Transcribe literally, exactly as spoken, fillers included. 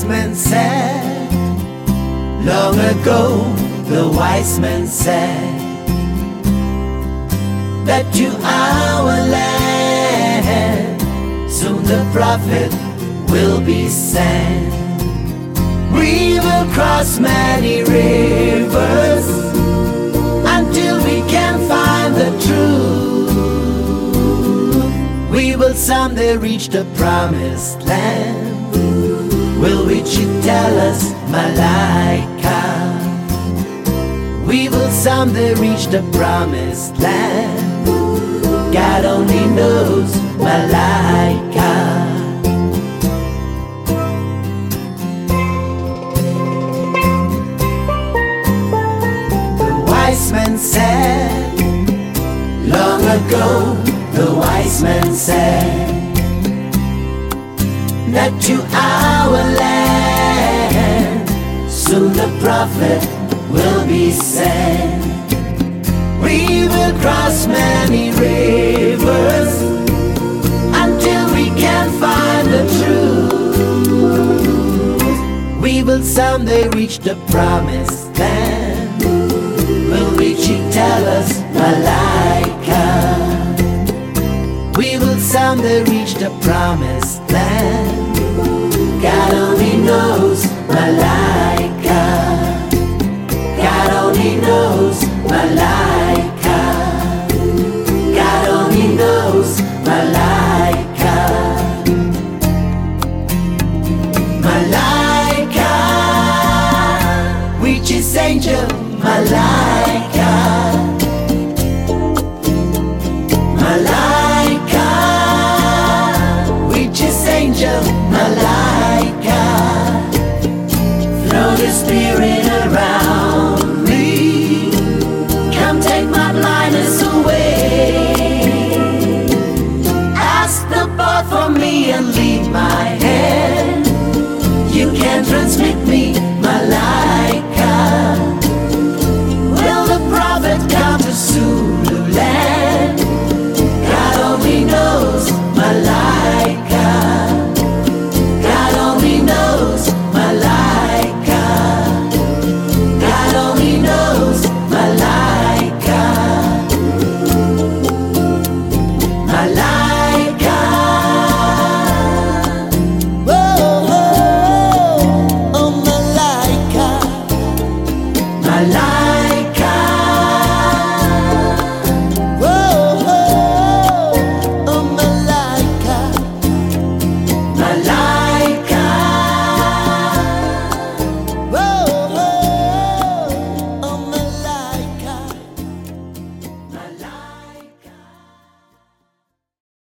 wise men said, long ago the wise men said, that to our land soon the prophet will be sent. We will cross many rivers until we can find the truth. We will someday reach the promised land. Will reach it, tell us, Malaika. We will someday reach the promised land. God only knows, Malaika. The wise men said, long ago the wise men said, that to our land soon the prophet will be sent. We will cross many rivers until we can find the truth. We will someday reach the promised land. Will reach it, tell us, Malaika. We will someday reach the promised land. God only knows, Malaika. God only knows, Malaika. God only knows, Malaika. Malaika, which is angel, Malaika. Malaika, which is angel, Malaika. Throw the spirit around me. Come take my blindness away. Ask the Lord for me and lead my hand. You can transmit